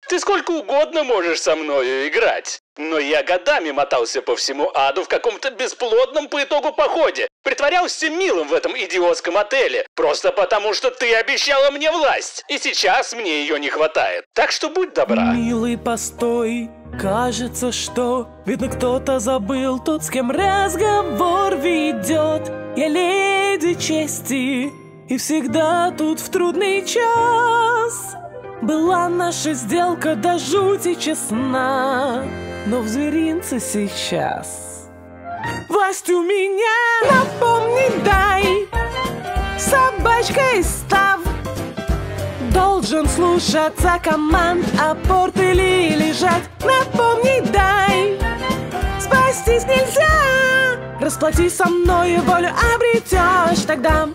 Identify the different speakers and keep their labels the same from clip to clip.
Speaker 1: Ты сколько угодно можешь со мною играть. Но я годами мотался по всему аду в каком-то бесплодном по итогу походе. Притворялся милым в этом идиотском отеле. Просто потому, что ты обещала мне власть. И сейчас мне ее не хватает. Так что будь добра.
Speaker 2: Милый, постой. Кажется, что, видно, кто-то забыл тот, с кем разговор ведет. Я леди чести и всегда тут в трудный час. Была наша сделка до жути честна, но в зверинце сейчас власть у меня. Напомни, дай, собачкой став, должен слушаться команд, а порт или лежать. Напомни, дай, спастись нельзя, расплатись со мною, волю обретешь тогда.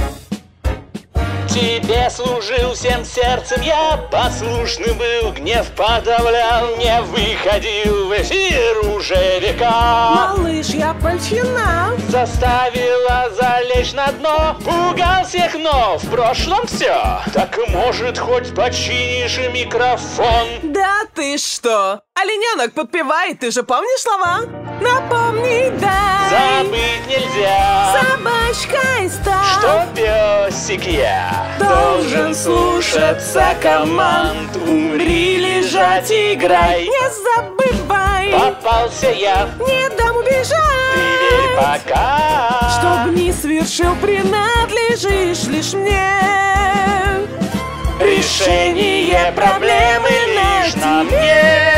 Speaker 1: Тебе служил всем сердцем, я послушный был, гнев подавлял, не выходил в эфир уже века.
Speaker 2: Малыш, я польщена,
Speaker 1: заставила залечь на дно, пугал всех, но в прошлом все. Так может хоть починишь микрофон?
Speaker 2: Да ты что? Олененок подпевает, ты же помнишь слова? Напомни, дай,
Speaker 1: забыть нельзя,
Speaker 2: собачкой стал,
Speaker 1: что песик я должен слушаться команд. Умри, лежать, играй,
Speaker 2: не забывай,
Speaker 1: попался я,
Speaker 2: не дам убежать.
Speaker 1: Ты верь пока,
Speaker 2: чтоб не свершил, принадлежишь лишь мне.
Speaker 1: Решение проблемы лишь на мне.